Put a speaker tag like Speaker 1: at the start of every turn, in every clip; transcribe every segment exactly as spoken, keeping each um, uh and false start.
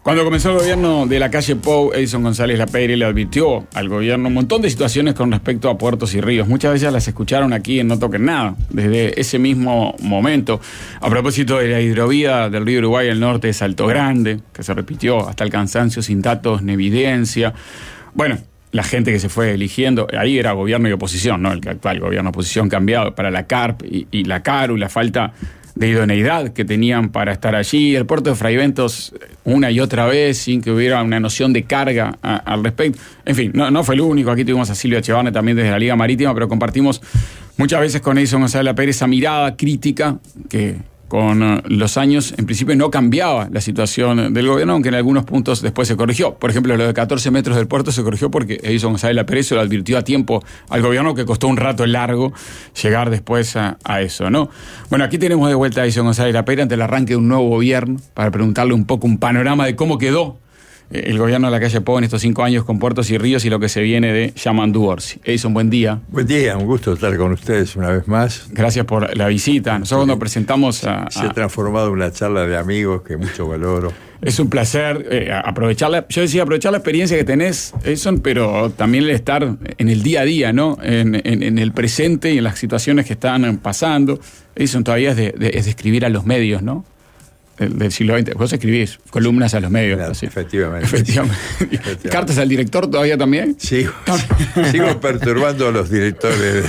Speaker 1: Cuando comenzó el gobierno de la calle Pou, Edison González Lapeyre le advirtió al gobierno un montón de situaciones con respecto a puertos y ríos. Muchas veces las escucharon aquí en No Toquen Nada, desde ese mismo momento. A propósito de la hidrovía del río Uruguay al norte de Salto Grande, que se repitió hasta el cansancio sin datos ni evidencia. Bueno, la gente que se fue eligiendo, ahí era gobierno y oposición, ¿no? El actual gobierno oposición cambiado para la CARP y, y la CARU, la falta de idoneidad que tenían para estar allí, el puerto de Fraiventos una y otra vez sin que hubiera una noción de carga a, al respecto. En fin, no, no fue el único. Aquí tuvimos a Silvia Chevarne también desde la Liga Marítima, pero compartimos muchas veces con Edison González Lapeyre esa mirada crítica que con los años en principio no cambiaba la situación del gobierno, aunque en algunos puntos después se corrigió. Por ejemplo, lo de catorce metros del puerto se corrigió porque Edison González Lapeyre se lo advirtió a tiempo al gobierno, que costó un rato largo llegar después a, a eso, ¿no? Bueno, aquí tenemos de vuelta a Edison González Lapeyre ante el arranque de un nuevo gobierno para preguntarle un poco un panorama de cómo quedó el gobierno de la calle Pou en estos cinco años con puertos y ríos y lo que se viene de Yamandu Orsi. Edison, buen día.
Speaker 2: Buen día, un gusto estar con ustedes una vez más.
Speaker 1: Gracias por la visita. Nosotros cuando presentamos a, a...
Speaker 2: Se ha transformado en una charla de amigos que mucho valoro.
Speaker 1: Es un placer eh, aprovechar la, yo decía aprovechar la experiencia que tenés, Edison, pero también el estar en el día a día, ¿no? En, en, en el presente y en las situaciones que están pasando. Edison, todavía es de, de, es de escribir a los medios, ¿no? Del siglo veinte. Vos escribís columnas a los medios.
Speaker 2: Claro,
Speaker 1: así.
Speaker 2: Efectivamente.
Speaker 1: Efectivamente. efectivamente. ¿Cartas al director todavía también?
Speaker 2: Sigo, sigo perturbando a los directores.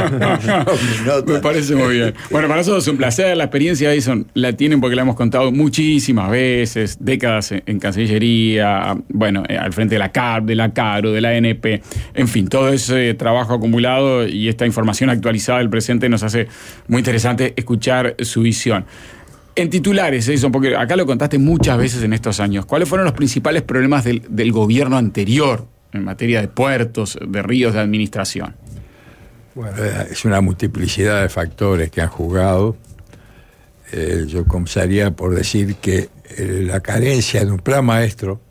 Speaker 1: Me parece muy bien. Bueno, para nosotros es un placer. La experiencia, Edison, la tienen porque la hemos contado muchísimas veces, décadas en, en Cancillería, bueno, al frente de la CARP, de la CARU, de la A N P, en fin, todo ese trabajo acumulado y esta información actualizada del presente nos hace muy interesante escuchar su visión. En titulares, Edison, porque acá lo contaste muchas veces en estos años, ¿cuáles fueron los principales problemas del, del gobierno anterior en materia de puertos, de ríos, de administración?
Speaker 2: Bueno, es una multiplicidad de factores que han jugado. Eh, yo comenzaría por decir que eh, la carencia de un plan maestro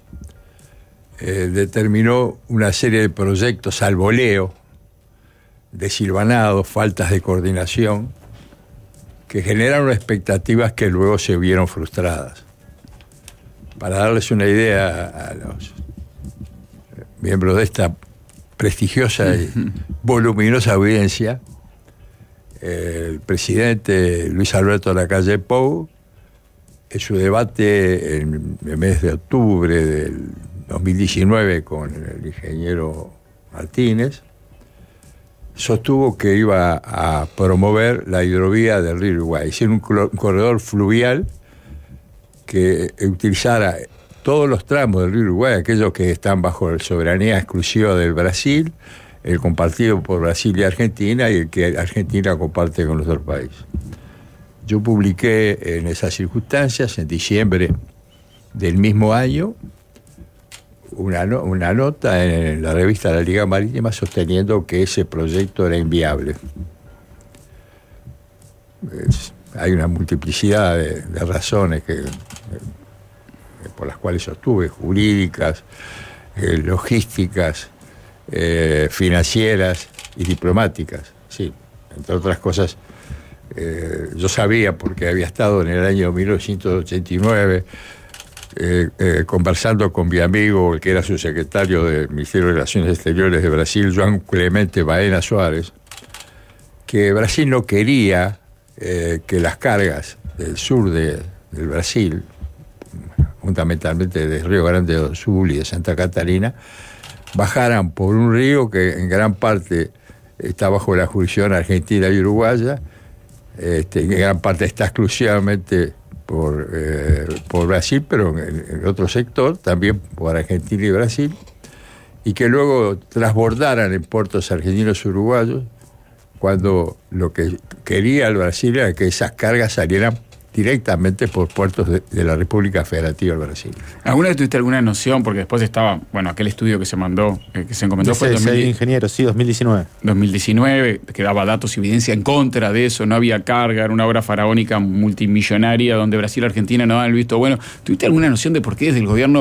Speaker 2: eh, determinó una serie de proyectos al voleo, desilvanados, faltas de coordinación, que generaron expectativas que luego se vieron frustradas. Para darles una idea a los miembros de esta prestigiosa y voluminosa audiencia, el presidente Luis Alberto Lacalle Pou, en su debate en el mes de octubre del dos mil diecinueve con el ingeniero Martínez, sostuvo que iba a promover la hidrovía del río Uruguay, es decir, un, un corredor fluvial que utilizara todos los tramos del río Uruguay, aquellos que están bajo la soberanía exclusiva del Brasil, el compartido por Brasil y Argentina y el que Argentina comparte con los dos países. Yo publiqué en esas circunstancias, en diciembre del mismo año, Una, no, una nota en la revista La Liga Marítima sosteniendo que ese proyecto era inviable. Es, hay una multiplicidad de, de razones que, eh, por las cuales sostuve, jurídicas, eh, logísticas, eh, financieras y diplomáticas. Sí, entre otras cosas, eh, yo sabía, porque había estado en el año mil novecientos ochenta y nueve Eh, eh, conversando con mi amigo, el que era su secretario del Ministerio de Relaciones Exteriores de Brasil, João Clemente Baena Suárez, que Brasil no quería eh, que las cargas del sur de, del Brasil, fundamentalmente de Río Grande do Sul y de Santa Catarina, bajaran por un río que en gran parte está bajo la jurisdicción argentina y uruguaya, este, en gran parte está exclusivamente Por, eh, por Brasil, pero en, en otro sector, también por Argentina y Brasil, y que luego transbordaran en puertos argentinos y uruguayos, cuando lo que quería el Brasil era que esas cargas salieran directamente por puertos de, de la República Federativa del Brasil.
Speaker 1: ¿Alguna vez tuviste alguna noción? Porque después estaba, bueno, aquel estudio que se mandó, eh, que se encomendó fue
Speaker 3: dos mil ingeniero, sí, dos mil diecinueve.
Speaker 1: dos mil diecinueve, que daba datos y evidencia en contra de eso, no había carga, era una obra faraónica multimillonaria donde Brasil y Argentina no daban el visto bueno. ¿Tuviste alguna noción de por qué desde el gobierno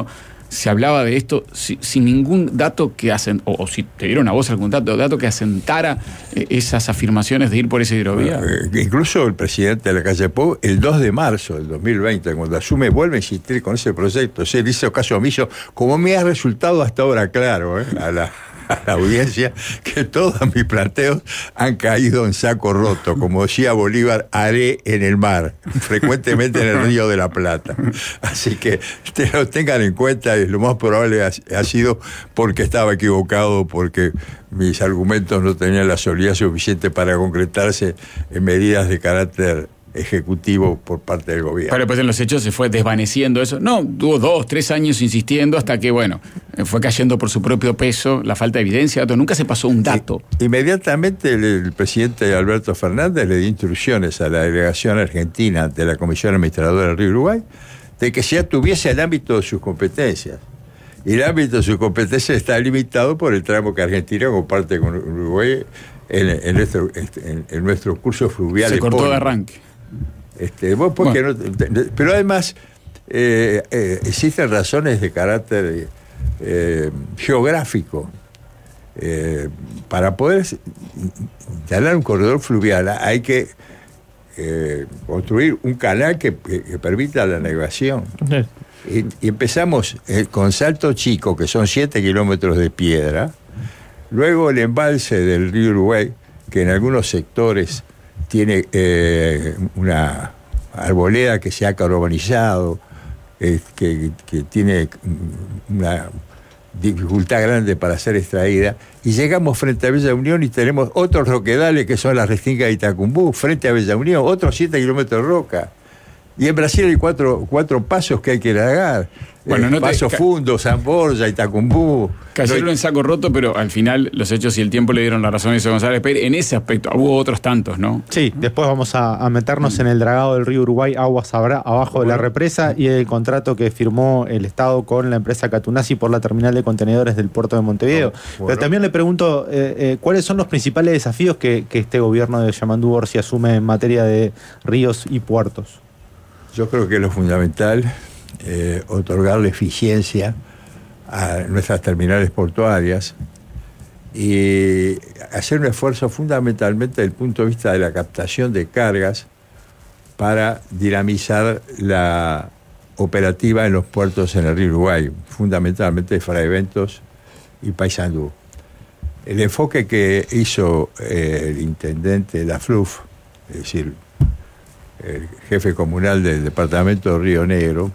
Speaker 1: se hablaba de esto si, sin ningún dato que hacen, o, o si te dieron a vos algún dato, dato que asentara eh, esas afirmaciones de ir por esa hidrovía.
Speaker 2: Bueno, eh, incluso el presidente de la calle Pou, el dos de marzo del dos mil veinte, cuando asume, vuelve a insistir con ese proyecto. Se le hizo caso omiso, como me ha resultado hasta ahora claro, ¿eh? a la a la audiencia, que todos mis planteos han caído en saco roto, como decía Bolívar, haré en el mar, frecuentemente en el Río de la Plata. Así que te lo tengan en cuenta, y lo más probable ha, ha sido porque estaba equivocado, porque mis argumentos no tenían la solidez suficiente para concretarse en medidas de carácter ejecutivo por parte del gobierno.
Speaker 1: Pero después en los hechos se fue desvaneciendo eso. No, tuvo dos, tres años insistiendo hasta que, bueno, fue cayendo por su propio peso, la falta de evidencia, nunca se pasó un dato.
Speaker 2: I, inmediatamente el, el presidente Alberto Fernández le dio instrucciones a la delegación argentina de la Comisión Administradora del Río Uruguay de que se atuviese al ámbito de sus competencias. Y el ámbito de sus competencias está limitado por el tramo que Argentina comparte con Uruguay en, en, nuestro, en, en nuestro curso fluvial.
Speaker 1: Se cortó de arranque.
Speaker 2: Este, vos porque bueno. no, pero además eh, eh, existen razones de carácter eh, geográfico. Eh, para poder instalar un corredor fluvial hay que eh, construir un canal que, que, que permita la navegación. Sí. Y, y empezamos eh, con Salto Chico, que son siete kilómetros de piedra, luego el embalse del río Uruguay, que en algunos sectores tiene eh, una arboleda que se ha carbonizado, eh, que, que tiene una dificultad grande para ser extraída, y llegamos frente a Bella Unión y tenemos otros roquedales que son las Restingas de Itacumbú, frente a Bella Unión, otros siete kilómetros de roca. Y en Brasil hay cuatro, cuatro pasos que hay que largar. Bueno, eh, no Paso te... Fundo, San Borja, Itacumbú.
Speaker 1: Cayeron no... en saco roto, pero al final los hechos y el tiempo le dieron la razón a José González Pérez en ese aspecto. Hubo otros tantos, ¿no?
Speaker 3: Sí, después vamos a, a meternos en el dragado del río Uruguay, aguas abajo bueno. de la represa, y el contrato que firmó el Estado con la empresa Catunasi por la terminal de contenedores del puerto de Montevideo. Bueno. Pero también le pregunto, eh, eh, ¿cuáles son los principales desafíos que, que este gobierno de Yamandú Orsi asume en materia de ríos y puertos?
Speaker 2: Yo creo que lo fundamental eh, otorgarle eficiencia a nuestras terminales portuarias y hacer un esfuerzo fundamentalmente desde el punto de vista de la captación de cargas para dinamizar la operativa en los puertos en el río Uruguay, fundamentalmente Fraiventos y Paysandú. El enfoque que hizo eh, el intendente de la F L U F, es decir, el jefe comunal del departamento de Río Negro,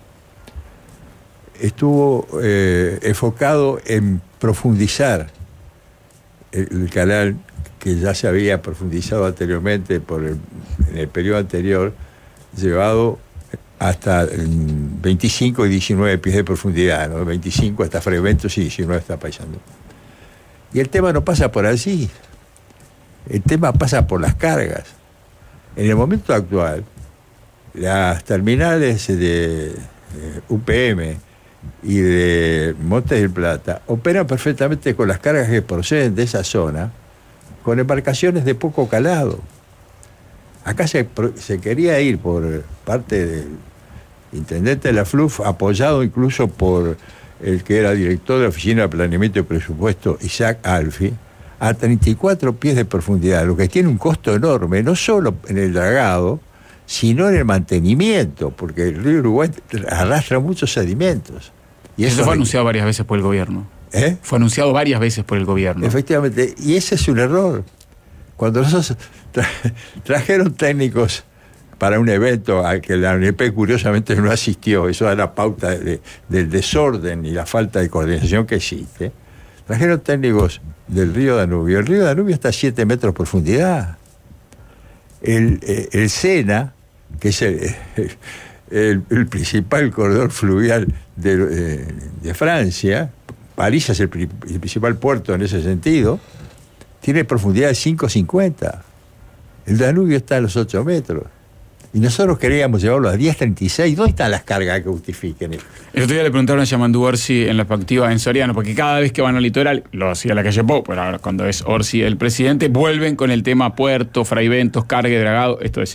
Speaker 2: estuvo eh, enfocado en profundizar el, el canal que ya se había profundizado anteriormente por el, en el periodo anterior, llevado hasta veinticinco y diecinueve pies de profundidad, ¿no? veinticinco hasta Fraiventos y diecinueve hasta Paysandú. Y el tema no pasa por allí, el tema pasa por las cargas. En el momento actual, las terminales de eh, U P M y de Montes del Plata operan perfectamente con las cargas que proceden de esa zona, con embarcaciones de poco calado. Acá se, se quería ir por parte del intendente de la F L U F, apoyado incluso por el que era director de la Oficina de Planeamiento y Presupuesto, Isaac Alfi, a treinta y cuatro pies de profundidad, lo que tiene un costo enorme, no solo en el dragado, sino en el mantenimiento, porque el río Uruguay arrastra muchos sedimentos.
Speaker 1: Y eso, eso fue anunciado varias veces por el gobierno.
Speaker 2: ¿Eh?
Speaker 1: Fue anunciado varias veces por el gobierno.
Speaker 2: Efectivamente, y ese es un error. Cuando nosotros tra trajeron técnicos para un evento al que la U N E P curiosamente no asistió, eso da la pauta de, del desorden y la falta de coordinación que existe, trajeron técnicos del río Danubio. El río Danubio está a siete metros de profundidad. El, el, el Sena, que es el, el, el principal corredor fluvial de, de, de Francia, París es el, el principal puerto en ese sentido, tiene profundidad de cinco cincuenta. El Danubio está a los ocho metros. Y nosotros queríamos llevarlo a diez treinta y seis. ¿Dónde están las cargas que justifiquen eso?
Speaker 1: El otro día le preguntaron a Yamandú Orsi en la perspectiva en Soriano, porque cada vez que van al litoral, lo hacía la calle Pou, pero ahora cuando es Orsi el presidente, vuelven con el tema puerto, Fraiventos, carga y dragado, esto decía.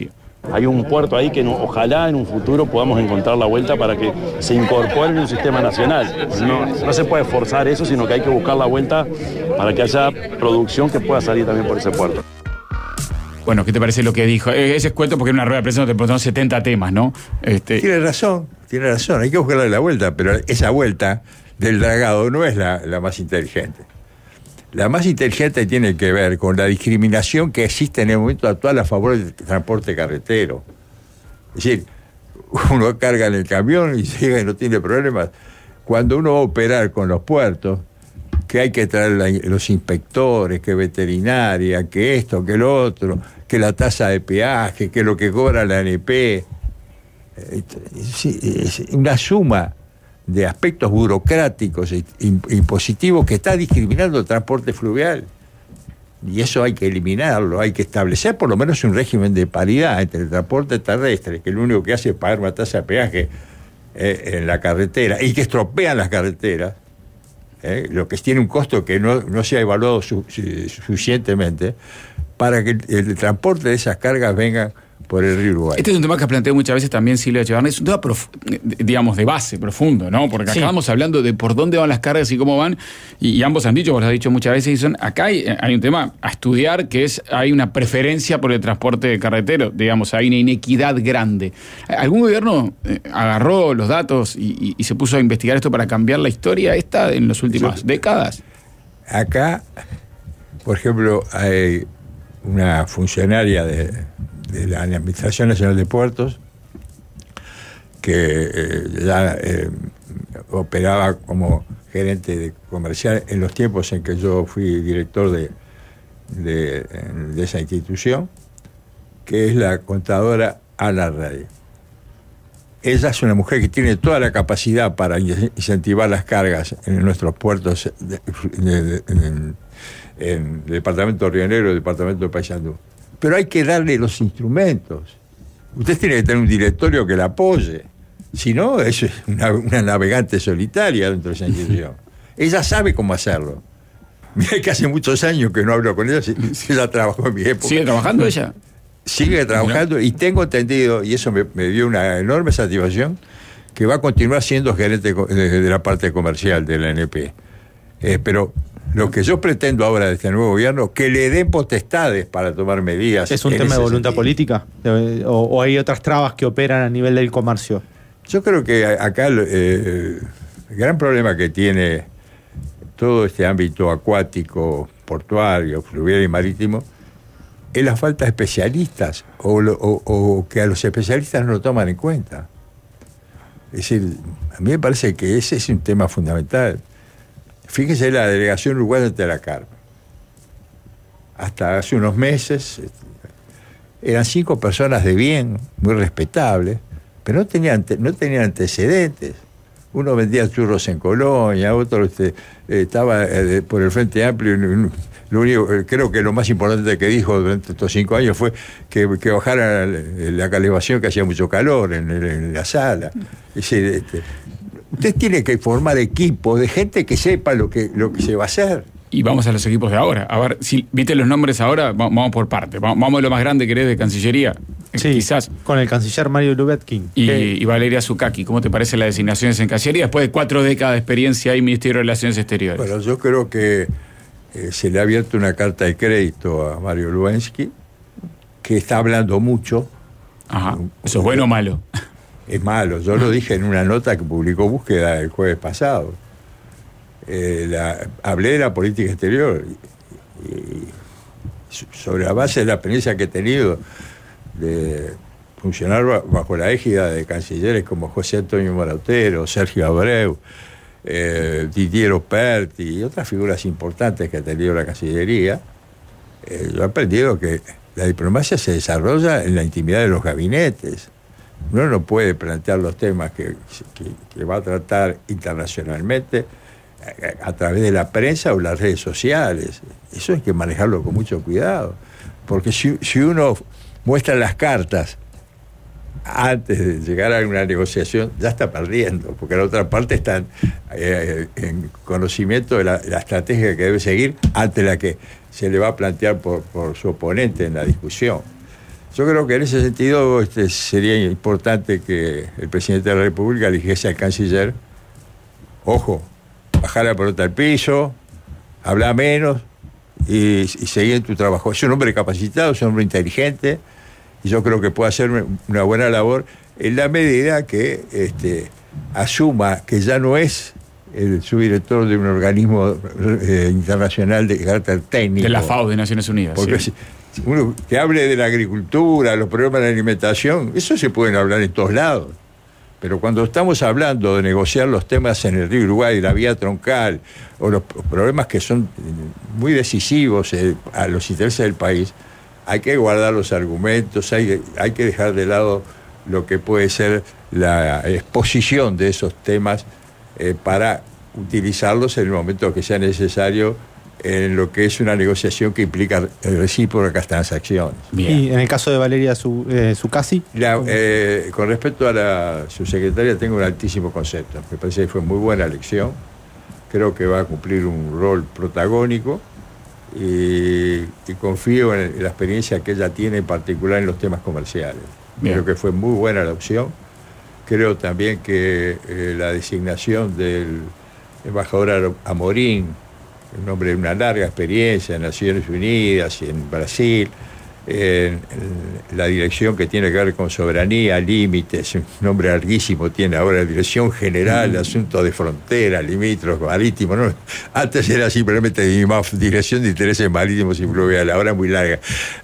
Speaker 4: hay un puerto ahí que no, ojalá en un futuro podamos encontrar la vuelta para que se incorpore en un sistema nacional. No, no se puede forzar eso, sino que hay que buscar la vuelta para que haya producción que pueda salir también por ese puerto.
Speaker 1: Bueno, ¿qué te parece lo que dijo? Ese es cuento porque en una rueda de prensa nos te preguntaron setenta temas, ¿no? Este...
Speaker 2: Tiene razón, tiene razón, hay que buscarle la vuelta, pero esa vuelta del dragado no es la, la más inteligente. La más inteligente tiene que ver con la discriminación que existe en el momento actual a favor del transporte carretero. Es decir, uno carga en el camión y llega y no tiene problemas. Cuando uno va a operar con los puertos, que hay que traer la, los inspectores, que veterinaria, que esto, que lo otro, que la tasa de peaje, que lo que cobra la A N P. Es una suma de aspectos burocráticos e impositivos que está discriminando el transporte fluvial. Y eso hay que eliminarlo, hay que establecer por lo menos un régimen de paridad entre el transporte terrestre, que lo único que hace es pagar una tasa de peaje eh, en la carretera, y que estropean las carreteras, eh, lo que tiene un costo que no, no se ha evaluado su, su, suficientemente, para que el, el transporte de esas cargas venga por el río Uruguay.
Speaker 1: Este es un tema que ha planteado muchas veces también Silvia Echevarne, es un tema, prof, digamos, de base, profundo, ¿no? Porque acá sí. Estamos hablando de por dónde van las cargas y cómo van, y, y ambos han dicho, vos lo has dicho muchas veces, y son, acá hay, hay un tema a estudiar, que es, hay una preferencia por el transporte carretero, digamos, hay una inequidad grande. ¿Algún gobierno eh, agarró los datos y, y, y se puso a investigar esto para cambiar la historia esta en las últimas sí. décadas?
Speaker 2: Acá, por ejemplo, hay una funcionaria de... de la Administración Nacional de Puertos, que eh, ya eh, operaba como gerente de comercial en los tiempos en que yo fui director de, de, de esa institución, que es la contadora Ana Rey. Ella es una mujer que tiene toda la capacidad para incentivar las cargas en nuestros puertos de, de, de, en, en el departamento de Río Negro y el departamento de Paysandú. Pero hay que darle los instrumentos. Usted tiene que tener un directorio que la apoye. Si no, es una, una navegante solitaria dentro de esa institución. Ella sabe cómo hacerlo. Mira que hace muchos años que no hablo con ella. Ella trabajó en mi época.
Speaker 1: ¿Sigue trabajando ella?
Speaker 2: Sigue trabajando y tengo entendido, y eso me, me dio una enorme satisfacción, que va a continuar siendo gerente de, de la parte comercial de la A N P. Eh, pero... Lo que yo pretendo ahora de este nuevo gobierno, que le den potestades para tomar medidas.
Speaker 3: ¿Es un tema de voluntad sentido. política? O, ¿O hay otras trabas que operan a nivel del comercio?
Speaker 2: Yo creo que acá eh, el gran problema que tiene todo este ámbito acuático, portuario, fluvial y marítimo, es la falta de especialistas, o, o, o que a los especialistas no lo toman en cuenta. Es decir, a mí me parece que ese es un tema fundamental. Fíjese la delegación uruguaya ante la Carmen. Hasta hace unos meses eran cinco personas de bien, muy respetables, pero no tenían, no tenían antecedentes. Uno vendía churros en Colonia, otro este, estaba eh, por el Frente Amplio. Lo único, creo que lo más importante que dijo durante estos cinco años fue que, que bajara la calefacción, que hacía mucho calor en, en la sala. Es decir, este, usted tiene que formar equipos de gente que sepa lo que, lo que se va a hacer.
Speaker 1: Y vamos a los equipos de ahora. A ver, si viste los nombres ahora, vamos por parte. Vamos a lo más grande que eres de Cancillería.
Speaker 3: Sí, quizás. Con el canciller Mario Lubetkin.
Speaker 1: Y, y Valeria Zukaki. ¿Cómo te parecen las designaciones en Cancillería después de cuatro décadas de experiencia en Ministerio de Relaciones Exteriores?
Speaker 2: Bueno, yo creo que eh, se le ha abierto una carta de crédito a Mario Lubensky, que está hablando mucho.
Speaker 1: Ajá. ¿Eso es bueno o malo?
Speaker 2: Es malo. Yo lo dije en una nota que publicó Búsqueda el jueves pasado. Eh, la, hablé de la política exterior y, y sobre la base de la experiencia que he tenido de funcionar bajo la égida de cancilleres como José Antonio Morautero, Sergio Abreu, eh, Didier Operti y otras figuras importantes que ha tenido la Cancillería. Eh, yo he aprendido que la diplomacia se desarrolla en la intimidad de los gabinetes. Uno no puede plantear los temas que, que, que va a tratar internacionalmente a, a través de la prensa o las redes sociales. Eso hay que manejarlo con mucho cuidado, porque si, si uno muestra las cartas antes de llegar a una negociación, ya está perdiendo, porque la otra parte está eh, en conocimiento de la, la estrategia que debe seguir ante la que se le va a plantear por, por su oponente en la discusión. Yo creo que en ese sentido este, sería importante que el presidente de la República eligiese al canciller. Ojo, bajar la pelota al piso, hablar menos y, y seguir en tu trabajo. Es un hombre capacitado, es un hombre inteligente y yo creo que puede hacer una buena labor en la medida que este, asuma que ya no es el subdirector de un organismo eh, internacional de carácter técnico.
Speaker 1: De la FAO, de Naciones Unidas.
Speaker 2: Porque
Speaker 1: sí.
Speaker 2: si uno que hable de la agricultura, los problemas de la alimentación, eso se pueden hablar en todos lados. Pero cuando estamos hablando de negociar los temas en el río Uruguay, la vía troncal, o los problemas que son muy decisivos eh, a los intereses del país, hay que guardar los argumentos, hay, hay que dejar de lado lo que puede ser la exposición de esos temas eh, para utilizarlos en el momento que sea necesario en lo que es una negociación que implica recíprocas transacciones.
Speaker 3: Bien. Y en el caso de Valeria Su, eh, Zuccasi,
Speaker 2: la, eh, con respecto a la subsecretaria tengo un altísimo concepto. Me parece que fue muy buena elección. Creo que va a cumplir un rol protagónico y, y confío en, en la experiencia que ella tiene, en particular en los temas comerciales. Bien. Creo que fue muy buena la opción. Creo también que eh, la designación del embajador Amorín, un hombre de una larga experiencia en Naciones Unidas y en Brasil, en, en la dirección que tiene que ver con soberanía, límites, un nombre larguísimo tiene ahora, Dirección General de Asuntos de Frontera, Limítrofes, Marítimos, ¿no? Antes era simplemente Dirección de Intereses Marítimos y Fluviales, ahora es muy larga.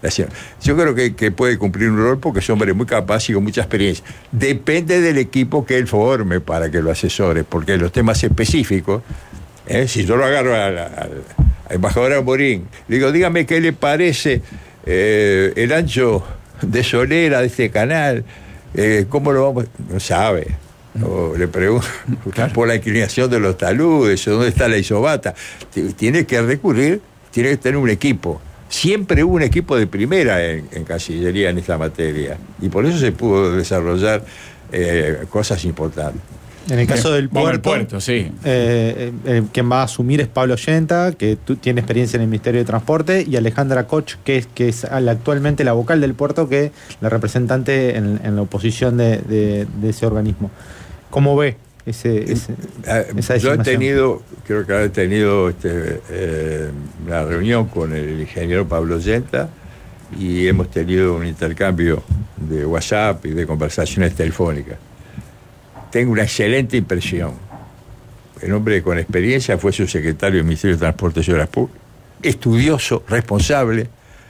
Speaker 2: Yo creo que, que puede cumplir un rol porque es un hombre muy capaz y con mucha experiencia. Depende del equipo que él forme para que lo asesore, porque los temas específicos, ¿eh? Si yo lo agarro al, al, al embajador Amorín, le digo, dígame qué le parece eh, el ancho de solera de este canal, eh, ¿cómo lo vamos? No sabe. O le pregunto claro. por la inclinación de los taludes, dónde está la isobata. Tiene que recurrir, tiene que tener un equipo. Siempre hubo un equipo de primera en, en Cancillería en esta materia, y por eso se pudo desarrollar eh, cosas importantes.
Speaker 3: En el caso del puerto,
Speaker 1: puerto sí.
Speaker 3: eh, eh, quien va a asumir es Pablo Yenta, que tú, tiene experiencia en el Ministerio de Transporte, y Alejandra Koch, que es, que es actualmente la vocal del puerto, que es la representante en, en la oposición de, de, de ese organismo. ¿Cómo ve ese, ese, esa designación?
Speaker 2: Yo he tenido, creo que he tenido este, eh, una reunión con el ingeniero Pablo Yenta y hemos tenido un intercambio de WhatsApp y de conversaciones telefónicas. Tengo una excelente impresión. El hombre con experiencia fue subsecretario del Ministerio de Transporte y Obras Públicas, estudioso, responsable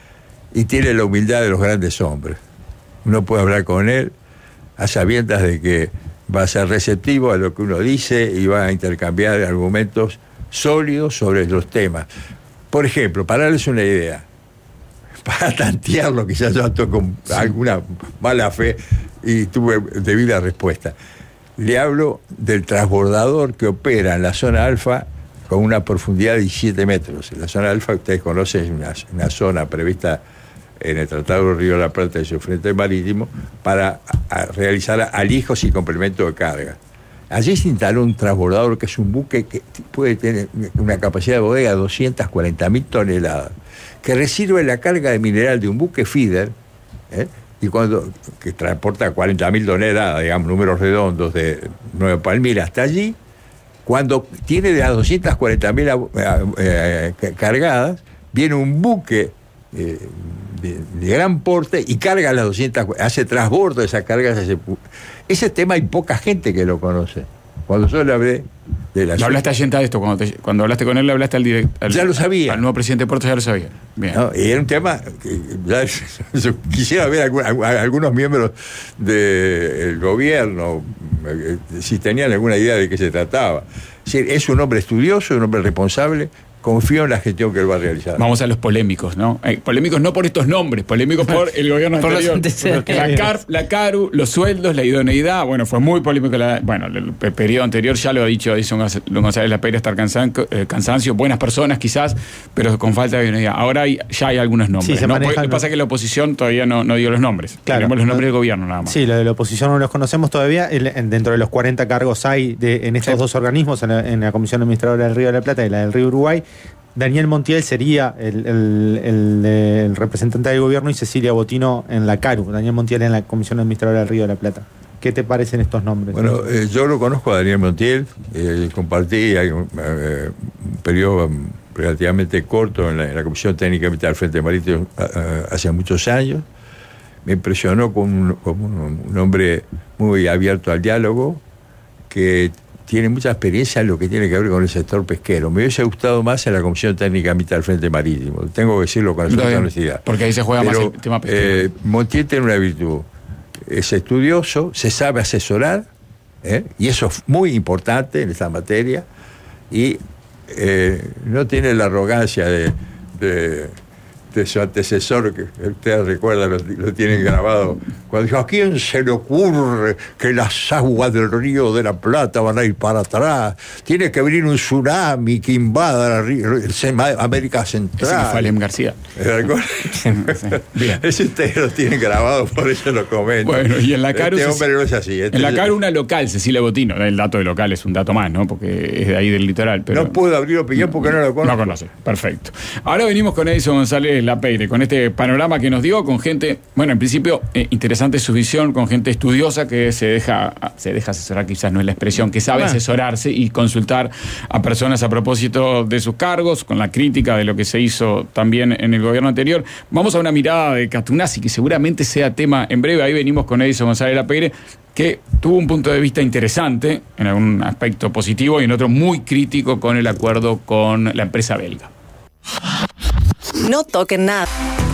Speaker 2: y tiene la humildad de los grandes hombres. Uno puede hablar con él a sabiendas de que va a ser receptivo a lo que uno dice y va a intercambiar argumentos sólidos sobre los temas. Por ejemplo, para darles una idea, para tantearlo, quizás yo actué con sí. alguna mala fe y tuve debida respuesta. Le hablo del transbordador que opera en la zona alfa con una profundidad de diecisiete metros. La zona alfa, ustedes conocen, es una, una zona prevista en el Tratado del Río de la Plata y su frente marítimo para a, a realizar alijos y complementos de carga. Allí se instaló un transbordador que es un buque que puede tener una capacidad de bodega de doscientas cuarenta mil toneladas, que recibe la carga de mineral de un buque feeder, ¿eh? y cuando que transporta cuarenta mil toneladas, digamos, números redondos de Nueva Palmira hasta allí, cuando tiene de las doscientas cuarenta mil eh, cargadas, viene un buque eh, de, de gran porte y carga las doscientas, hace transbordo de esas cargas. Ese, ese tema hay poca gente que lo conoce. Cuando yo le hablé de la...
Speaker 1: ¿No hablaste a Yenta de esto? Cuando, te, cuando hablaste con él, le hablaste al director...
Speaker 2: Ya lo sabía.
Speaker 1: Al nuevo presidente de Puerto ya lo sabía. Bien.
Speaker 2: No, y era un tema que ya, yo quisiera ver a, a, a algunos miembros del gobierno si tenían alguna idea de qué se trataba. Es, es un hombre estudioso, un hombre responsable. Confío en la gestión que él va a realizar.
Speaker 1: Vamos a los polémicos, ¿no? Eh, polémicos no por estos nombres, polémicos por el gobierno por anterior. La CARF, la CARU, los sueldos, la idoneidad. Bueno, fue muy polémico. La, bueno, el, el periodo anterior ya lo ha dicho Edison González Lapeyra, estar cansan, eh, cansancio, buenas personas quizás, pero con falta de idoneidad. Ahora hay, ya hay algunos nombres. Sí, ¿no? Lo que pasa es que la oposición todavía no, no dio los nombres.
Speaker 3: Claro.
Speaker 1: Tenemos los nombres del gobierno nada más.
Speaker 3: Sí, lo de la oposición no los conocemos todavía. El, en, dentro de los cuarenta cargos hay de, en estos sí. dos organismos, en la, en la Comisión Administradora del Río de la Plata y la del Río Uruguay. Daniel Montiel sería el, el, el, el representante del gobierno y Cecilia Botino en la CARU. Daniel Montiel en la Comisión Administradora del Río de la Plata. ¿Qué te parecen estos nombres?
Speaker 2: Bueno, eh, yo lo conozco a Daniel Montiel, eh, compartí hay un, eh, un periodo relativamente corto en la, en la Comisión Técnica Militar del Frente Marítimo uh, hace muchos años. Me impresionó como un, como un, un hombre muy abierto al diálogo, que tiene mucha experiencia en lo que tiene que ver con el sector pesquero. Me hubiese gustado más en la Comisión Técnica Militar del Frente Marítimo. Tengo que decirlo con absoluta honestidad.
Speaker 1: Porque ahí se juega
Speaker 2: Pero,
Speaker 1: más el tema pesquero.
Speaker 2: Eh, Montiel tiene una virtud. Es estudioso, se sabe asesorar, ¿eh? y eso es muy importante en esta materia, y eh, no tiene la arrogancia de, de, de su antecesor, que ustedes recuerdan, lo, lo tienen grabado, cuando dijo: ¿a quién se le ocurre que las aguas del Río de la Plata van a ir para atrás? Tiene que venir un tsunami que invada la América Central.
Speaker 1: Ese que fue Alem García.
Speaker 2: Sí, bien. Ese ustedes lo tienen grabado, por eso lo comento.
Speaker 1: Bueno, y en la CARU...
Speaker 2: Este hombre no es así. Este
Speaker 1: en la
Speaker 2: es...
Speaker 1: CARU una local, Cecilia Botino. El dato de local es un dato más, ¿no? Porque es de ahí del litoral. Pero...
Speaker 2: No puedo abrir opinión porque no lo conozco.
Speaker 1: No conoce, perfecto. Ahora venimos con Edison González Lapeire, con este panorama que nos dio, con gente, bueno, en principio, eh, interesante su visión, con gente estudiosa que se deja, se deja asesorar, quizás no es la expresión, que sabe ah. asesorarse y consultar a personas a propósito de sus cargos, con la crítica de lo que se hizo también en el gobierno anterior. Vamos a una mirada de Catunazzi, que seguramente sea tema en breve. Ahí venimos con Edison González Lapeire, que tuvo un punto de vista interesante, en algún aspecto positivo y en otro muy crítico con el acuerdo con la empresa belga.
Speaker 5: No toquen nada.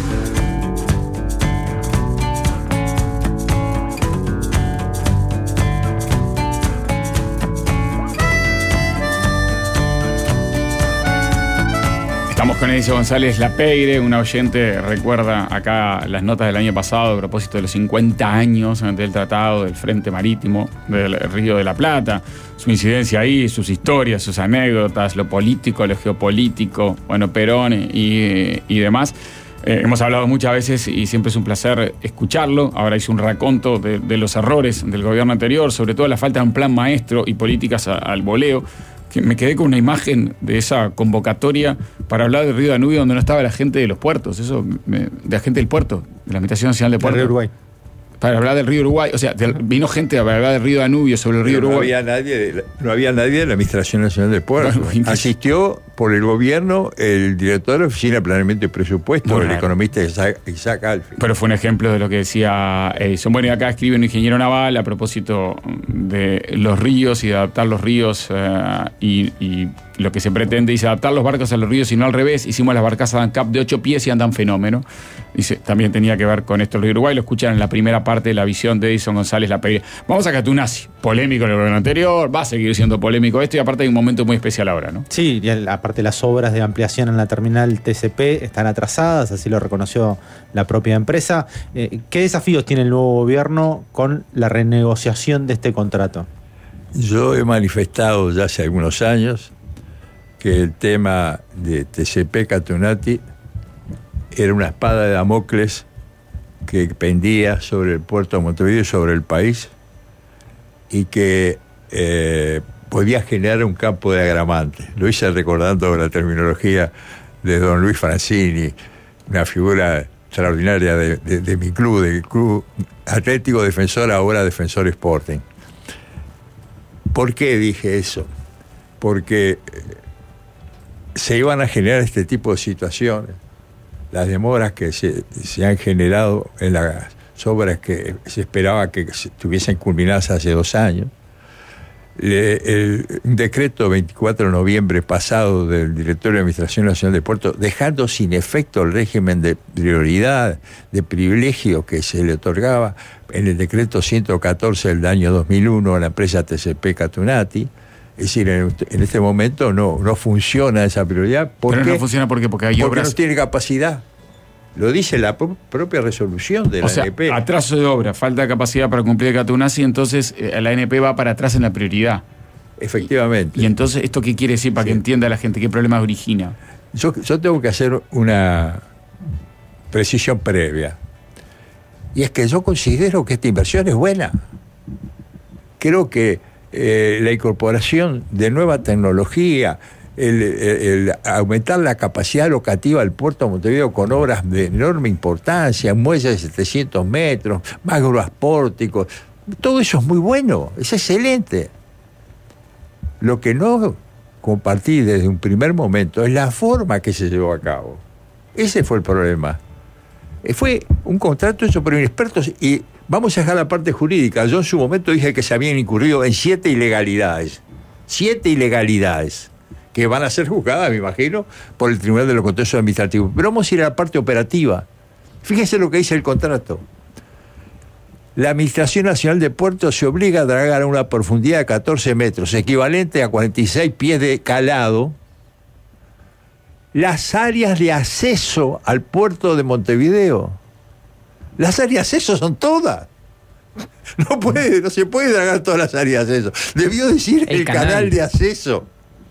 Speaker 1: Estamos con Edison González Lapeire, una oyente recuerda acá las notas del año pasado a propósito de los cincuenta años del Tratado del Frente Marítimo del Río de la Plata, su incidencia ahí, sus historias, sus anécdotas, lo político, lo geopolítico, bueno, Perón y, y demás. Eh, hemos hablado muchas veces y siempre es un placer escucharlo. Ahora hizo un raconto de, de los errores del gobierno anterior, sobre todo la falta de un plan maestro y políticas a, al voleo. Que me quedé con una imagen de esa convocatoria para hablar del río Danubio donde no estaba la gente de los puertos, eso me, de la gente del puerto, de la Administración Nacional de Puertos.
Speaker 3: Del Río Uruguay.
Speaker 1: Para hablar del río Uruguay, o sea, de, vino gente a hablar del río Danubio, sobre el río
Speaker 2: Pero
Speaker 1: Uruguay.
Speaker 2: No había nadie de la, no había nadie de la Administración Nacional de Puertos. Bueno, asistió por el gobierno el director de la Oficina de Planeamiento y Presupuesto, bueno, el economista Isaac, Isaac Alfi.
Speaker 1: Pero fue un ejemplo de lo que decía Edison. Bueno, y acá escribe un ingeniero naval a propósito de los ríos y de adaptar los ríos uh, y, y lo que se pretende, dice, adaptar los barcos a los ríos y no al revés. Hicimos las barcazas ANCAP de ocho pies y andan fenómeno. Dice, también tenía que ver con esto el río Uruguay. Lo escuchan en la primera parte de la visión de Edison González Lapeire. Vamos a Catunazzi. Polémico en el gobierno anterior, va a seguir siendo polémico esto y aparte hay un momento muy especial ahora, ¿no?
Speaker 3: Sí, y aparte las obras de ampliación en la terminal T C P están atrasadas, así lo reconoció la propia empresa. Eh, ¿Qué desafíos tiene el nuevo gobierno con la renegociación de este contrato?
Speaker 2: Yo he manifestado ya hace algunos años que el tema de T C P Catunazzi era una espada de Damocles que pendía sobre el puerto de Montevideo y sobre el país y que eh, podía generar un campo de agramantes. Lo hice recordando la terminología de don Luis Francini, una figura extraordinaria de, de, de mi club, del Club Atlético Defensor, ahora Defensor Sporting. ¿Por qué dije eso? Porque se iban a generar este tipo de situaciones. Las demoras que se, se han generado en las obras que se esperaba que estuviesen culminadas hace dos años. Le, el, un decreto veinticuatro de noviembre pasado del Directorio de Administración Nacional de Puertos, dejando sin efecto el régimen de prioridad, de privilegio que se le otorgaba en el decreto ciento catorce del año dos mil uno a la empresa T C P Catunazzi. Es decir, en, en este momento no, no funciona esa prioridad. ¿Por
Speaker 1: Pero
Speaker 2: qué?
Speaker 1: no funciona ¿por qué? Porque hay
Speaker 2: Porque
Speaker 1: obras...
Speaker 2: no tiene capacidad. Lo dice la pro- propia resolución de la
Speaker 1: o sea,
Speaker 2: A N P.
Speaker 1: Atraso de obra, falta de capacidad para cumplir Catunazzi, entonces eh, la A N P va para atrás en la prioridad.
Speaker 2: Efectivamente.
Speaker 1: Y, y entonces, ¿esto qué quiere decir para sí. que entienda la gente? ¿Qué problema origina?
Speaker 2: Yo, yo tengo que hacer una precisión previa. Y es que yo considero que esta inversión es buena. Creo que eh, la incorporación de nueva tecnología, el, el, el aumentar la capacidad locativa del puerto de Montevideo con obras de enorme importancia, muelles de setecientos metros, macroaspórticos. Todo eso es muy bueno, es excelente. Lo que no compartí desde un primer momento es la forma que se llevó a cabo. Ese fue el problema. Fue un contrato hecho por inexpertos y vamos a dejar la parte jurídica. Yo en su momento dije que se habían incurrido en siete ilegalidades. Siete ilegalidades que van a ser juzgadas, me imagino, por el Tribunal de los Contenciosos Administrativos. Pero vamos a ir a la parte operativa. Fíjense lo que dice el contrato. La Administración Nacional de Puertos se obliga a dragar a una profundidad de catorce metros, equivalente a cuarenta y seis pies de calado, las áreas de acceso al puerto de Montevideo. Las áreas de acceso son todas. No puede, no se puede dragar todas las áreas de acceso. Debió decir el, el canal. canal de acceso.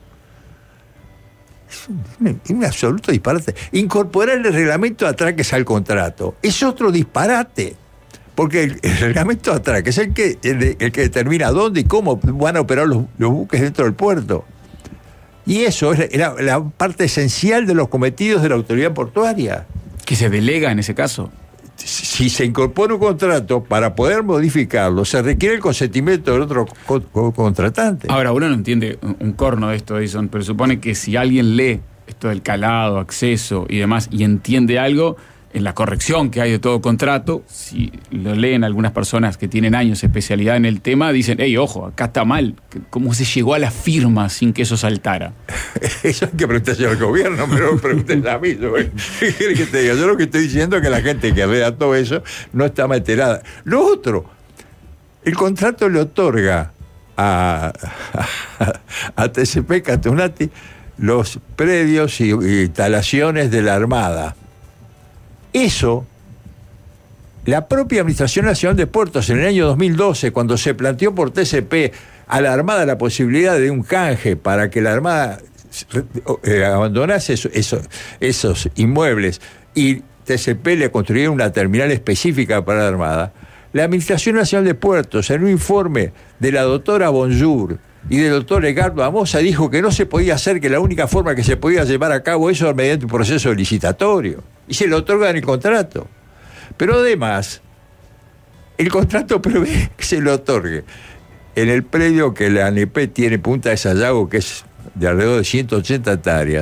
Speaker 2: Es un, es un absoluto disparate. Incorporar el reglamento de atraques al contrato es otro disparate. Porque el, el reglamento de atraques es el que, el, el que determina dónde y cómo van a operar los, los buques dentro del puerto. Y eso es la, la, la parte esencial de los cometidos de la autoridad portuaria.
Speaker 1: ¿Que se delega en ese caso?
Speaker 2: Si se incorpora un contrato, para poder modificarlo, se requiere el consentimiento del otro co- co- contratante.
Speaker 1: Ahora, uno no entiende un corno de esto, Edison, pero supone que si alguien lee esto del calado, acceso y demás, y entiende algo, en la corrección que hay de todo contrato, si lo leen algunas personas que tienen años de especialidad en el tema, dicen, hey, ojo, acá está mal, ¿cómo se llegó a la firma sin que eso saltara?
Speaker 2: Eso hay que preguntarse al gobierno, pero no pregunten a mí. ¿Qué quieres que te diga? Yo lo que estoy diciendo es que la gente que vea todo eso no está enterada. Lo otro, el contrato le otorga a, a, a T C P Catunati los predios y, y instalaciones de la Armada. Eso, la propia Administración Nacional de Puertos en el año dos mil doce, cuando se planteó por T C P a la Armada la posibilidad de un canje para que la Armada eh, abandonase eso, eso, esos inmuebles y T C P le construyera una terminal específica para la Armada, la Administración Nacional de Puertos, en un informe de la doctora Bonjour y del doctor Edgardo Amosa, dijo que no se podía hacer, que la única forma que se podía llevar a cabo eso era mediante un proceso licitatorio. Y se le otorga en el contrato. Pero además, el contrato prevé que se le otorgue en el predio que la A N P tiene Punta de Sayago, que es de alrededor de ciento ochenta hectáreas,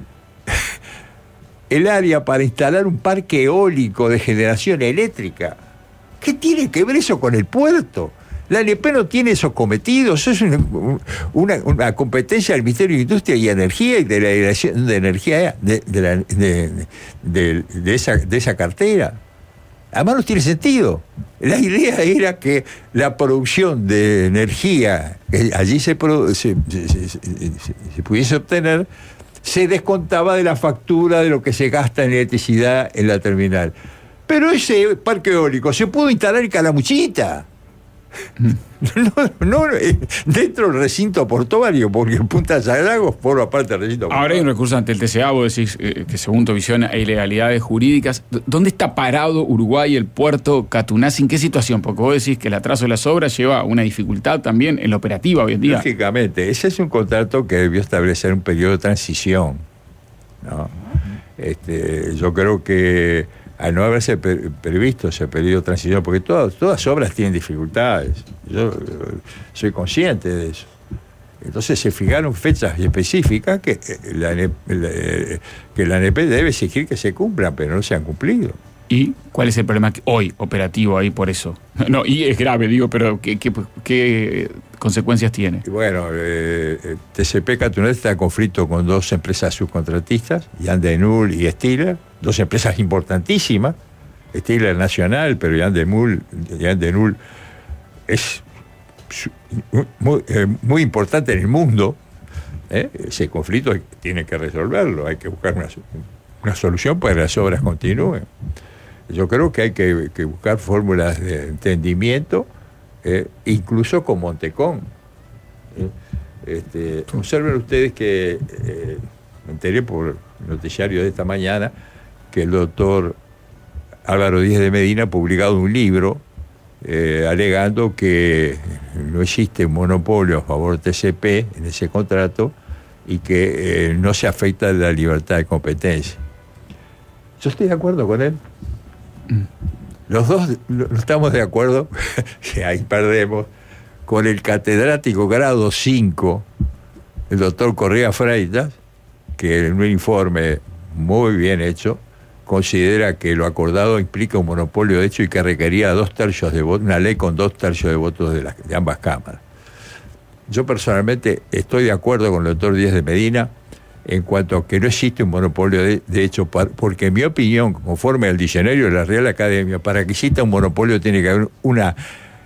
Speaker 2: el área para instalar un parque eólico de generación eléctrica. ¿Qué tiene que ver eso con el puerto? La A N P no tiene esos cometidos, eso es una, una, una competencia del Ministerio de Industria y Energía y de la Dirección de Energía de, de, la, de, de, de, esa, de esa cartera. Además no tiene sentido. La idea era que la producción de energía que allí se, produ- se, se, se, se, se pudiese obtener se descontaba de la factura de lo que se gasta en electricidad en la terminal. Pero ese parque eólico se pudo instalar en Calamuchita. No, no, dentro del recinto portuario, porque Punta Sayago forma parte del recinto portuario.
Speaker 1: Ahora hay un recurso ante el T C A, vos decís eh, que según tu visión hay ilegalidades jurídicas. ¿Dónde está parado Uruguay, el puerto Catunasi? ¿En qué situación? Porque vos decís que el atraso de las obras lleva una dificultad también en la operativa hoy en día.
Speaker 2: Lógicamente, ese es un contrato que debió establecer un periodo de transición, ¿no? Este, yo creo que al no haberse pre- previsto ese periodo de transición, porque todas, todas obras tienen dificultades, yo eh, soy consciente de eso. Entonces se fijaron fechas específicas que, eh, la, la, eh, que la A N P debe exigir que se cumplan, pero no se han cumplido.
Speaker 1: ¿Y cuál es el problema hoy operativo ahí por eso? No, y es grave, digo, pero ¿qué, qué, qué consecuencias tiene?
Speaker 2: Y bueno, eh, T C P Catunati está en conflicto con dos empresas subcontratistas, Jan de Null y Stiller, dos empresas importantísimas, Stiller nacional, pero Jan de Null, Jan de Null es muy, eh, muy importante en el mundo. ¿eh? Ese conflicto tiene que resolverlo, hay que buscar una, una solución para que las obras continúen. Yo creo que hay que, que buscar fórmulas de entendimiento, eh, incluso con Montecón. ¿eh? Este, observen ustedes que eh, me enteré por el noticiario de esta mañana que el doctor Álvaro Díaz de Medina ha publicado un libro eh, alegando que no existe un monopolio a favor de T C P en ese contrato y que eh, no se afecta la libertad de competencia. Yo estoy de acuerdo con él. Mm. Los dos no estamos de acuerdo, que ahí perdemos, con el catedrático grado cinco, el doctor Correa Freitas, que en un informe muy bien hecho considera que lo acordado implica un monopolio de hecho y que requería dos tercios de votos, una ley con dos tercios de votos de, la, de ambas cámaras. Yo personalmente estoy de acuerdo con el doctor Díaz de Medina en cuanto a que no existe un monopolio de, de hecho, porque en mi opinión, conforme al diccionario de la Real Academia, para que exista un monopolio tiene que haber una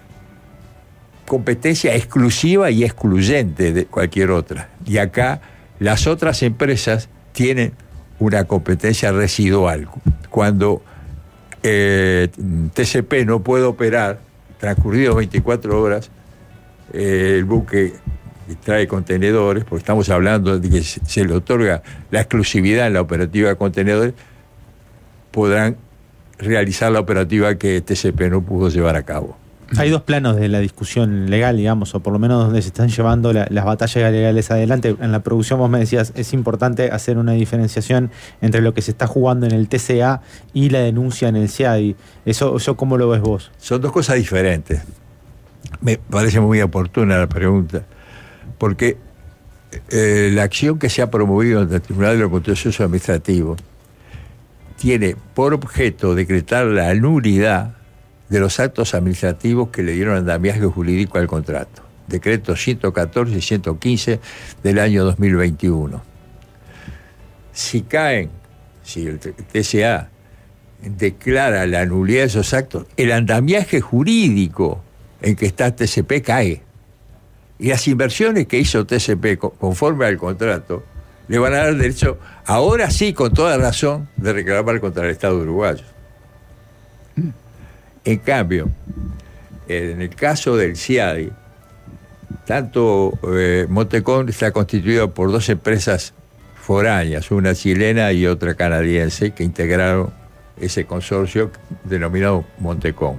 Speaker 2: competencia exclusiva y excluyente de cualquier otra. Y acá las otras empresas tienen una competencia residual. Cuando eh, T C P no puede operar, transcurridos veinticuatro horas, eh, el buque trae contenedores, porque estamos hablando de que se le otorga la exclusividad en la operativa de contenedores, podrán realizar la operativa que T C P no pudo llevar a cabo.
Speaker 3: Hay dos planos de la discusión legal, digamos, o por lo menos donde se están llevando la, las batallas legales adelante. En la producción vos me decías, es importante hacer una diferenciación entre lo que se está jugando en el T C A y la denuncia en el CIADI. ¿Eso, eso cómo lo ves vos?
Speaker 2: Son dos cosas diferentes. Me parece muy oportuna la pregunta, porque eh, la acción que se ha promovido ante el Tribunal de lo Contencioso Administrativo tiene por objeto decretar la nulidad de los actos administrativos que le dieron andamiaje jurídico al contrato. Decretos ciento catorce y ciento quince del año dos mil veintiuno. Si caen, si el T C A declara la nulidad de esos actos, el andamiaje jurídico en que está T C P cae. Y las inversiones que hizo T C P conforme al contrato le van a dar derecho, ahora sí, con toda razón, de reclamar contra el Estado uruguayo. En cambio, en el caso del CIADI, tanto eh, Montecón está constituido por dos empresas foráneas, una chilena y otra canadiense, que integraron ese consorcio denominado Montecón.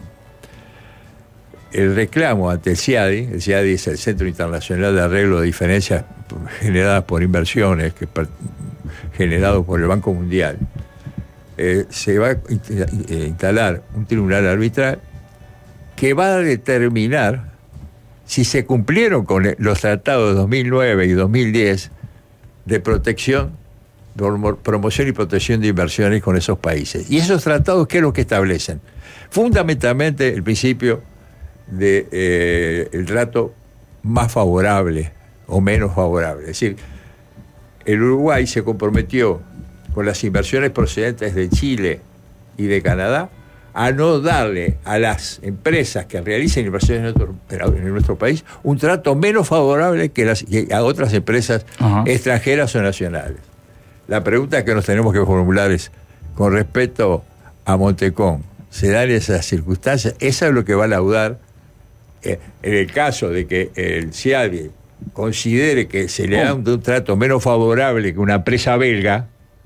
Speaker 2: El reclamo ante el CIADI, el CIADI es el Centro Internacional de Arreglo de Diferencias generadas por inversiones, que, generado por el Banco Mundial, Eh, se va a instalar un tribunal arbitral que va a determinar si se cumplieron con los tratados de dos mil nueve y dos mil diez de protección, promoción y protección de inversiones con esos países. Y esos tratados, ¿qué es lo que establecen? Fundamentalmente el principio de eh, el trato más favorable o menos favorable. Es decir, el Uruguay se comprometió con las inversiones procedentes de Chile y de Canadá, a no darle a las empresas que realicen inversiones en nuestro, en nuestro país un trato menos favorable que, las, que a otras empresas uh-huh. extranjeras o nacionales. La pregunta que nos tenemos que formular es, con respecto a Montecón, ¿se dan esas circunstancias? Eso es lo que va a laudar eh, en el caso de que el CIADI considere que se le da un, un trato menos favorable que una empresa belga.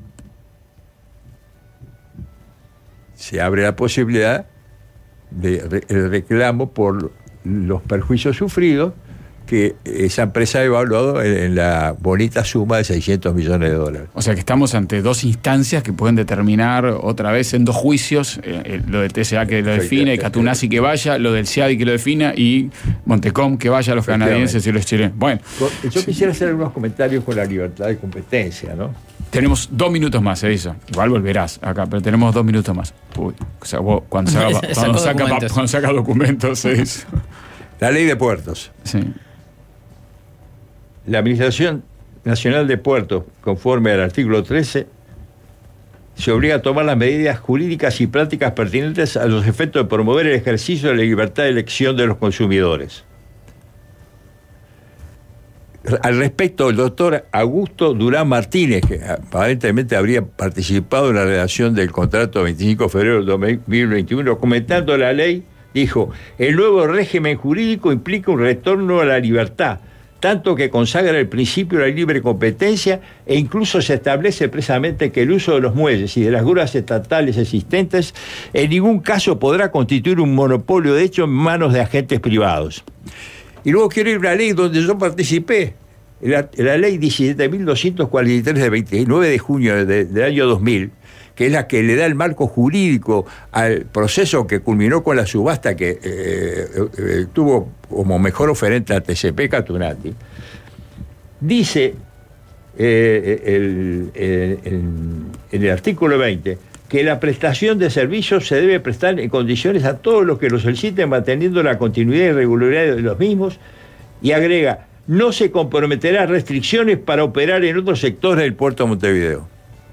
Speaker 2: Se abre la posibilidad de el reclamo por los perjuicios sufridos que esa empresa ha evaluado en, en la bonita suma de seiscientos millones de dólares.
Speaker 1: O sea que estamos ante dos instancias que pueden determinar otra vez en dos juicios, eh, lo del T C A que lo define, Catunasi que vaya, lo del CIADI que lo defina y Montecón que vaya a los canadienses y los chilenos. Bueno,
Speaker 2: yo quisiera hacer algunos comentarios con la libertad de competencia, ¿no?
Speaker 1: Tenemos dos minutos más, Edison. Igual volverás acá, pero tenemos dos minutos más. Uy, o sea, vos, cuando saca, cuando saca, documentos. cuando saca documentos, Edison.
Speaker 2: La ley de puertos.
Speaker 1: Sí.
Speaker 2: La Administración Nacional de Puertos, conforme al artículo trece, se obliga a tomar las medidas jurídicas y prácticas pertinentes a los efectos de promover el ejercicio de la libertad de elección de los consumidores. Al respecto, el doctor Augusto Durán Martínez, que aparentemente habría participado en la redacción del contrato veinticinco de febrero de dos mil veintiuno, comentando la ley, dijo: el nuevo régimen jurídico implica un retorno a la libertad, tanto que consagra el principio de la libre competencia e incluso se establece expresamente que el uso de los muelles y de las grúas estatales existentes en ningún caso podrá constituir un monopolio de hecho en manos de agentes privados. Y luego quiero ir a una ley donde yo participé, la, la ley diecisiete mil doscientos cuarenta y tres de veintinueve de junio de, del año dos mil, que es la que le da el marco jurídico al proceso que culminó con la subasta que eh, eh, tuvo como mejor oferente a T C P Catunati, dice eh, el, el, el, en el artículo veinte que la prestación de servicios se debe prestar en condiciones a todos los que lo soliciten, manteniendo la continuidad y regularidad de los mismos, y agrega, no se comprometerá restricciones para operar en otros sectores del puerto de Montevideo.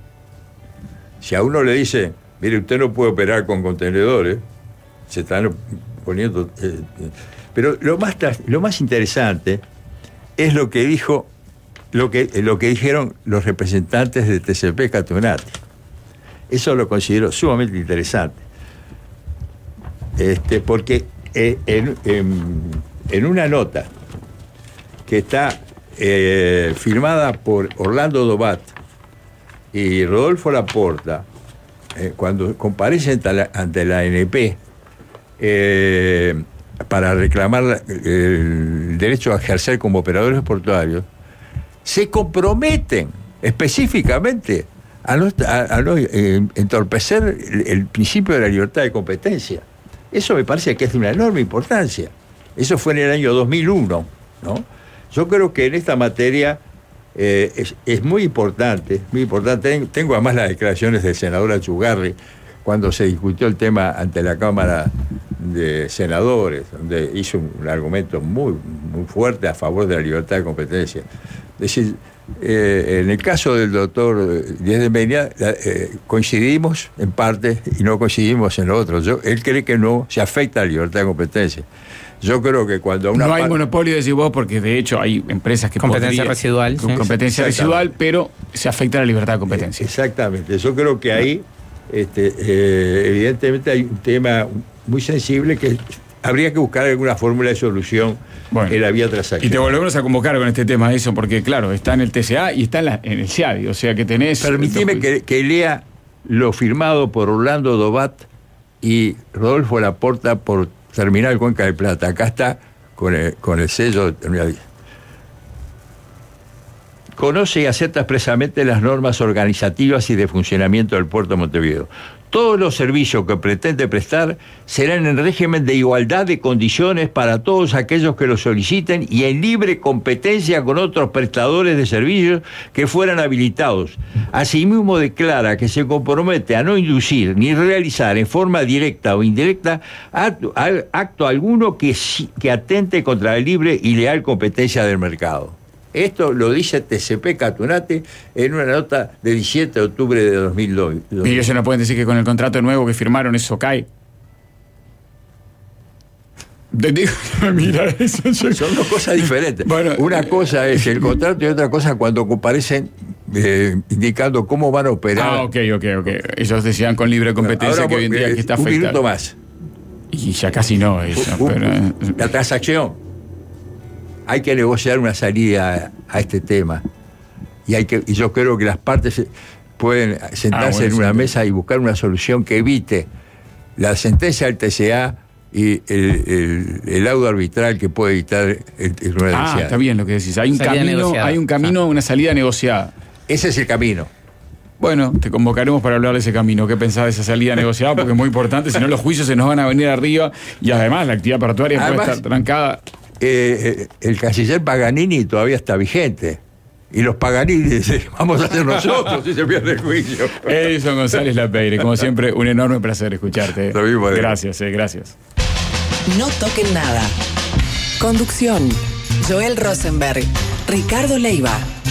Speaker 2: Si a uno le dice, mire, usted no puede operar con contenedores, se están poniendo... Eh, pero lo más, lo más interesante es lo que dijo, lo que, lo que dijeron los representantes de T C P Catunati. Eso lo considero sumamente interesante. Este, porque eh, en, en, en una nota que está eh, firmada por Orlando Dobat y Rodolfo Laporta, eh, cuando comparecen ante la, ante la A N P eh, para reclamar el derecho a ejercer como operadores portuarios, se comprometen específicamente a no, a, a no eh, entorpecer el, el principio de la libertad de competencia. Eso me parece que es de una enorme importancia. Eso fue en el año dos mil uno, ¿no? Yo creo que en esta materia Eh, es, es muy importante, muy importante. Tengo además las declaraciones del senador Achugarri cuando se discutió el tema ante la Cámara de Senadores, donde hizo un argumento muy, muy fuerte a favor de la libertad de competencia. Es decir, eh, en el caso del doctor Díez de Menia, eh, coincidimos en parte y no coincidimos en lo otro. Yo, él cree que no se afecta a la libertad de competencia. Yo creo que cuando una
Speaker 1: no hay
Speaker 2: par...
Speaker 1: monopolio, decís vos, porque de hecho hay empresas que
Speaker 6: competencia
Speaker 1: podría,
Speaker 6: residual,
Speaker 1: con
Speaker 6: sí.
Speaker 1: competencia residual, pero se afecta a la libertad de competencia.
Speaker 2: Exactamente. Yo creo que ahí, este, eh, evidentemente, hay un tema muy sensible que habría que buscar alguna fórmula de solución bueno, en la vía transaccional.
Speaker 1: Y te volvemos a convocar con este tema, eso, porque claro, está en el T C A y está en, la, en el C I A D I, o sea que tenés...
Speaker 2: Permitime que, que lea lo firmado por Orlando Dobat y Rodolfo Laporta por Terminal Cuenca del Plata. Acá está con el, con el sello de Terminal. Conoce y acepta expresamente las normas organizativas y de funcionamiento del puerto de Montevideo. Todos los servicios que pretende prestar serán en régimen de igualdad de condiciones para todos aquellos que lo soliciten y en libre competencia con otros prestadores de servicios que fueran habilitados. Asimismo declara que se compromete a no inducir ni realizar en forma directa o indirecta acto, acto alguno que, que atente contra la libre y leal competencia del mercado. Esto lo dice T C P Catunati en una nota de diecisiete de octubre de dos mil dos.
Speaker 1: Y ellos no pueden decir que con el contrato nuevo que firmaron eso cae. Digo, mira, eso yo...
Speaker 2: Son dos cosas diferentes.
Speaker 1: Bueno,
Speaker 2: una cosa es el contrato y otra cosa cuando comparecen eh, indicando cómo van a operar.
Speaker 1: Ah, ok, ok, ok. Ellos decían con libre competencia. Ahora, que hoy en día
Speaker 2: eh,
Speaker 1: que está
Speaker 2: un
Speaker 1: afectada.
Speaker 2: minuto más.
Speaker 1: Y ya casi no eso.
Speaker 2: Un,
Speaker 1: pero...
Speaker 2: un, la transacción. Hay que negociar una salida a, a este tema. Y, hay que, y yo creo que las partes pueden sentarse ah, bueno, en una sí, mesa y buscar una solución que evite la sentencia del T C A y el, el, el laudo arbitral que puede evitar el, el tribunal.
Speaker 1: Ah, está bien lo que decís. Hay un salida camino, negociada. hay un camino, ah. una salida negociada.
Speaker 2: Ese es el camino.
Speaker 1: Bueno, te convocaremos para hablar de ese camino. ¿Qué pensás de esa salida negociada? Porque es muy importante, si no los juicios se nos van a venir arriba y además la actividad portuaria además, puede estar trancada.
Speaker 2: Eh, el canciller Paganini todavía está vigente. Y los Paganini dicen, vamos a hacer nosotros si se pierde el juicio.
Speaker 1: Edison González Lapeire, como siempre, un enorme placer escucharte.
Speaker 2: Lo mismo,
Speaker 1: gracias, eh, gracias.
Speaker 5: No toquen nada. Conducción: Joel Rosenberg, Ricardo Leiva.